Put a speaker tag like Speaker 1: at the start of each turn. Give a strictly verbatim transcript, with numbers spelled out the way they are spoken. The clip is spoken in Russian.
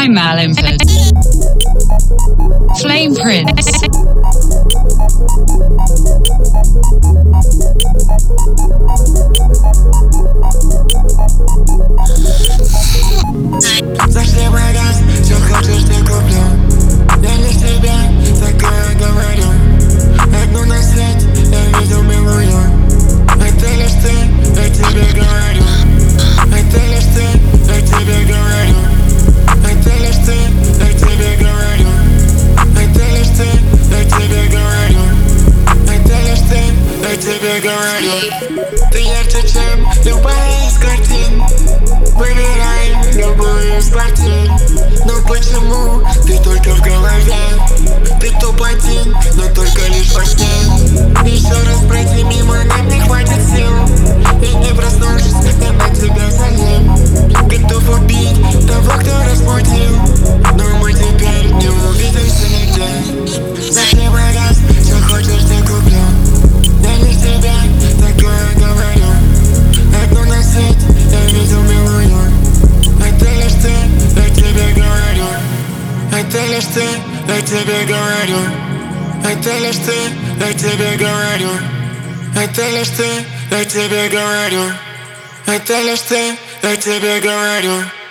Speaker 1: by Malimford. Flame Prince.
Speaker 2: Зашли в магаз, что хочешь, ты куплю. Я лишь тебя такое говорю. Одну на свете я видел милую. Это лишь ты, я тебе говорю. Это лишь ты, я тебе говорю. Это лишь ты, я тебе говорю. Это лишь ты, я тебе говорю. Это лишь ты, я тебе говорю. Ты ярче, чем любая из картин. Выбирай любую из квартир. Но почему ты только в голове? Ты топ-один, но только лишь во сне. Еще раз пройти мимо нам не хватит сил. И не проснувшись, я на тебя залем. Готов убить того, кто разбудил. Но мы теперь не увидимся нигде. Зашли в магаз, что хочешь, ты куплю. Я лишь тебя такое говорю. Одну на свете я видел милую. Это лишь ты, я тебе говорю. Это лишь ты, я тебе говорю. Это лишь ты, я тебе говорю. Это лишь ты, я тебе говорю. Это лишь ты, я тебе говорю.